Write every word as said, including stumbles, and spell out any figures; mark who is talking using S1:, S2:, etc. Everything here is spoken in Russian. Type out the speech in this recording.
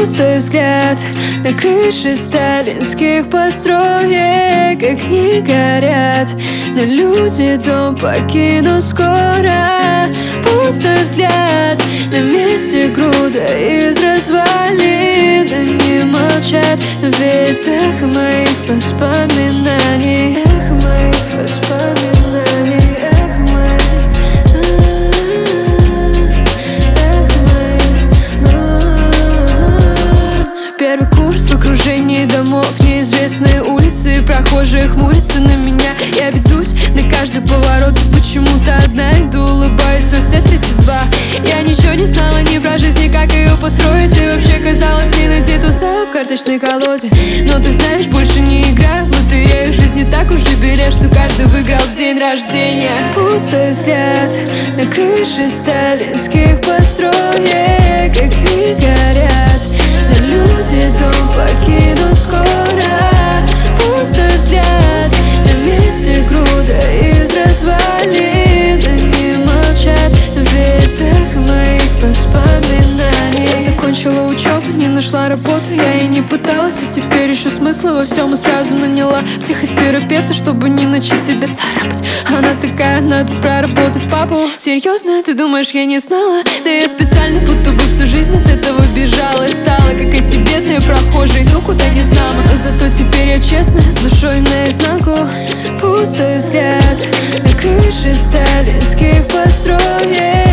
S1: Пустой взгляд на крыши сталинских построек. Огни горят, но люди дом покинут скоро. Пустой взгляд на месте груда из развалин. Они молчат, но ведь эхо моих воспоминаний, эхо моих воспоминаний, эхо моих, эхо моих. Первый курс в окружении домов, неизвестные улицы, прохожие хмурятся на меня. Я ведусь на каждый поворот, почему-то одна иду, улыбаюсь во все тридцать два. Я ничего не знала ни про жизнь, ни как ее построить, и вообще казалось не найти туса в карточной колоде. Но ты знаешь, больше не играю в лотерею, жизнь не так уж и билет, что каждый выиграл в день рождения. Пустой взгляд на крыши сталинских построек. Огни горят, но люди дом покинут скоро. Пустой взгляд на месте груда из развалин. Они молчат, но ведь эхо моих воспоминаний. Я закончила учебу, не нашла работу, я и не пыталась, и теперь ищу смысла во всем, и сразу наняла психотерапевта, чтобы не начать себя царапать. Она такая: надо проработать папу. Серьезно, ты думаешь, я не знала? Да я специально будто бы всю жизнь от этого бежала и стала, как эти бедные прохожие, иду куда не знала. Но зато теперь я честна, с душой наизнанку. Пустой взгляд на крыши сталинских построек.